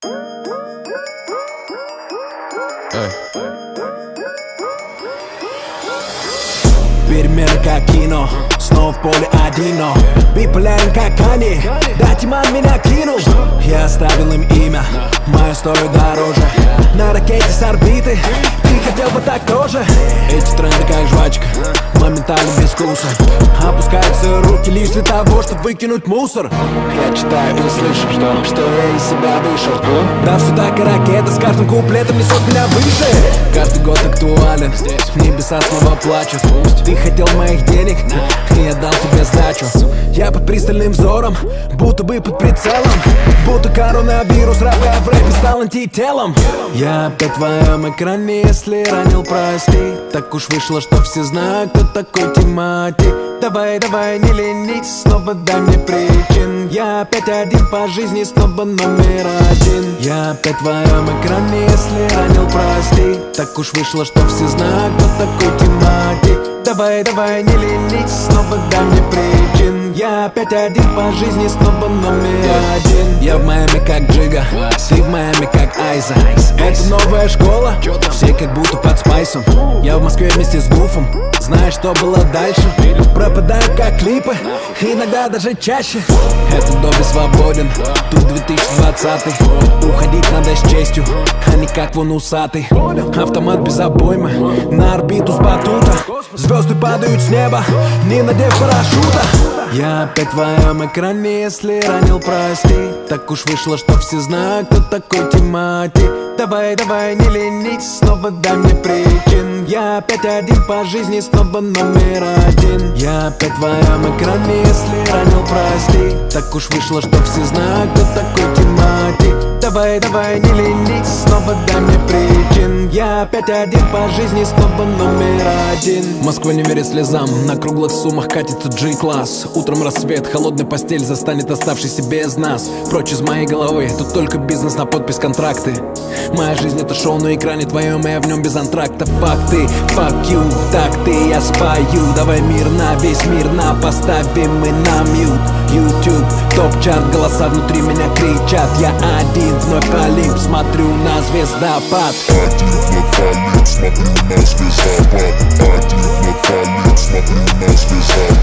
Перемены как кино, снова в поле один, но биполярен как Кани. Да, Тиман меня кинул, я оставил им имя, мою историю дороже. На ракете с орбиты, ты хотел бы так тоже. Эти тренды как жвачка, моментально без вкуса. Опускаются руки лишь для того, чтобы выкинуть мусор. Я читаю и слышу, что я из себя вышел. Да, все так и ракета с каждым куплетом несет меня выше. Каждый год актуален, небеса снова плачут. Ты хотел моих денег, и я дал тебе сдачу. Я под пристальным взором, будто бы под прицелом. Будто коронавирус, рэпа в рэпе стал антителом. Я опять в твоем экране, если ранил, прости. Так уж вышло, что все знают, кто такой Тимати. Давай, давай, не ленись, снова дай мне причин. Я опять один по жизни, снова номер один. Я опять в твоем экране, если ранил, прости. Так уж вышло, что все знают, кто такой Тимати. Давай, давай, не ленись, снова дай мне причин. Я опять один по жизни, снова номер один. Я в Майами как Джига, ты в Майами как Айза. Это новая школа, все как будто под спайсом. Я в Москве вместе с Гуфом, знаешь, что было дальше? Пропадаю как клипы, иногда даже чаще. Этот доби свободен, тут 2020. Уходить надо с честью, а не как вон усатый. Автомат без обоймы, на орбиту с батута. Звезды падают с неба, не надев парашюта. Я опять в твоем экране, если ранил, прости. Так уж вышло, что все знают, кто такой Тимати. Давай, давай, не ленись, снова дай мне причин. Я опять один по жизни, снова номер один. Я опять в твоем экране, если ранил, прости. Так уж вышло, что все знают, кто такой Тимати. Давай, давай, не ленись, снова дай мне причин. Я опять один по жизни, снова номер один. Москва не верит слезам, на круглых суммах катится G-класс. Утром рассвет, холодная постель застанет оставшийся без нас. Прочь из моей головы, тут только бизнес на подпись контракты. Моя жизнь это шоу на экране твоем, и я в нем без антракта. Факты, fuck you, так ты я спою. Давай мирно, весь мир поставим мы на мьют. YouTube, топ-чарт, голоса внутри меня кричат. Я один вновь полип, смотрю на звездопад. Один вновь полип, смотрю на звездопад. Один вновь полип, смотрю на звездопад.